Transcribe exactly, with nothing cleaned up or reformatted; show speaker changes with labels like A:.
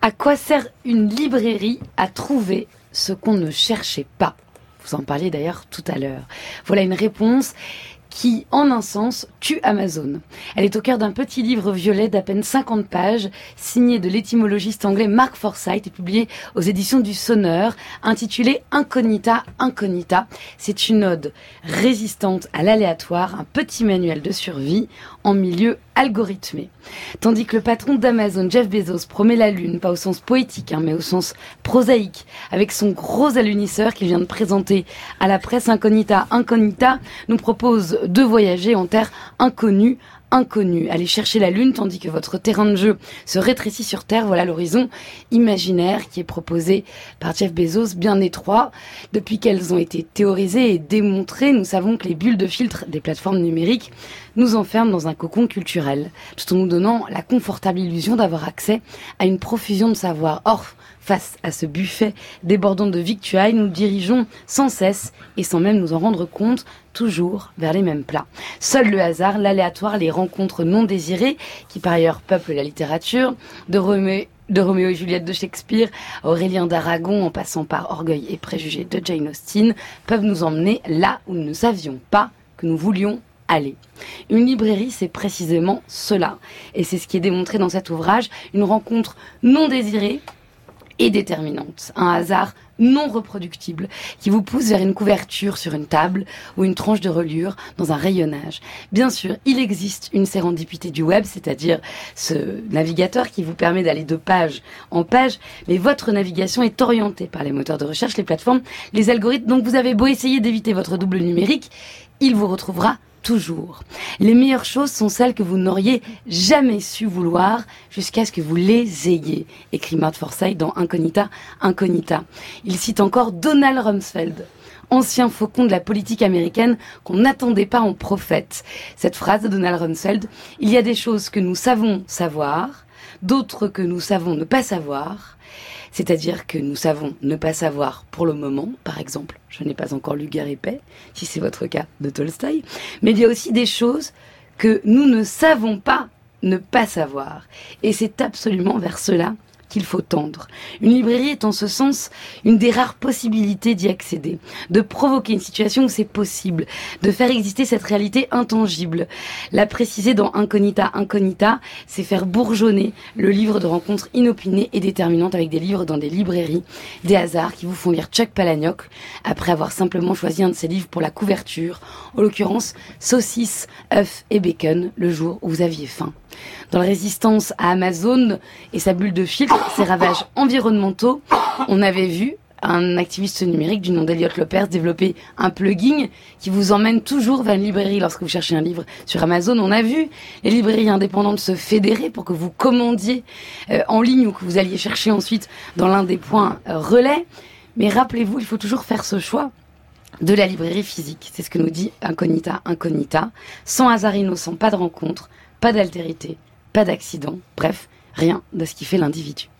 A: À quoi sert une librairie à trouver ce qu'on ne cherchait pas ? Vous en parliez d'ailleurs tout à l'heure. Voilà une réponse qui, en un sens, tue Amazon. Elle est au cœur d'un petit livre violet d'à peine cinquante pages, signé de l'étymologiste anglais Mark Forsyth et publié aux éditions du Sonneur, intitulé Incognita, Incognita. C'est une ode résistante à l'aléatoire, un petit manuel de survie en milieu algorithmé. Tandis que le patron d'Amazon, Jeff Bezos, promet la lune, pas au sens poétique, hein, mais au sens prosaïque, avec son gros alunisseur qu'il vient de présenter à la presse Incognita, Incognita, nous propose de voyager en terre inconnue, inconnue. Aller chercher la lune, tandis que votre terrain de jeu se rétrécit sur Terre. Voilà l'horizon imaginaire qui est proposé par Jeff Bezos, bien étroit. Depuis qu'elles ont été théorisées et démontrées, nous savons que les bulles de filtre des plateformes numériques nous enferment dans un cocon culturel, tout en nous donnant la confortable illusion d'avoir accès à une profusion de savoir. Or, face à ce buffet débordant de victuailles, nous dirigeons sans cesse, et sans même nous en rendre compte, toujours vers les mêmes plats. Seul le hasard, l'aléatoire, les rencontres non désirées, qui par ailleurs peuplent la littérature, de Roméo, de Roméo et Juliette de Shakespeare, Aurélien d'Aragon, en passant par Orgueil et Préjugés de Jane Austen, peuvent nous emmener là où nous ne savions pas que nous voulions aller. Une librairie, c'est précisément cela. Et c'est ce qui est démontré dans cet ouvrage, une rencontre non désirée et déterminante. Un hasard non reproductible qui vous pousse vers une couverture sur une table ou une tranche de reliure dans un rayonnage. Bien sûr, il existe une sérendipité du web, c'est-à-dire ce navigateur qui vous permet d'aller de page en page, mais votre navigation est orientée par les moteurs de recherche, les plateformes, les algorithmes, donc vous avez beau essayer d'éviter votre double numérique, il vous retrouvera toujours. Les meilleures choses sont celles que vous n'auriez jamais su vouloir jusqu'à ce que vous les ayez, écrit Mark Forsyth dans Incognita, Incognita. Il cite encore Donald Rumsfeld, ancien faucon de la politique américaine qu'on n'attendait pas en prophète. Cette phrase de Donald Rumsfeld, il y a des choses que nous savons savoir, d'autres que nous savons ne pas savoir. C'est-à-dire que nous savons ne pas savoir pour le moment, par exemple, je n'ai pas encore lu Guerre et Paix, si c'est votre cas, de Tolstoï, mais il y a aussi des choses que nous ne savons pas ne pas savoir. Et c'est absolument vers cela qu'il faut tendre. Une librairie est en ce sens une des rares possibilités d'y accéder, de provoquer une situation où c'est possible, de faire exister cette réalité intangible. La préciser dans Incognita, Incognita, c'est faire bourgeonner le livre de rencontres inopinées et déterminantes avec des livres dans des librairies, des hasards qui vous font lire Chuck Palahniuk après avoir simplement choisi un de ses livres pour la couverture, en l'occurrence Saucisses, œufs et bacon, le jour où vous aviez faim. Dans la résistance à Amazon et sa bulle de filtre, ses ravages environnementaux, on avait vu un activiste numérique du nom d'Elliot Lopez développer un plugin qui vous emmène toujours vers une librairie lorsque vous cherchez un livre sur Amazon. On a vu les librairies indépendantes se fédérer pour que vous commandiez euh, en ligne ou que vous alliez chercher ensuite dans l'un des points euh, relais. Mais rappelez-vous, il faut toujours faire ce choix de la librairie physique. C'est ce que nous dit Incognita, Incognita. Sans hasard innocent, pas de rencontre, pas d'altérité, pas d'accident, bref, rien de ce qui fait l'individu.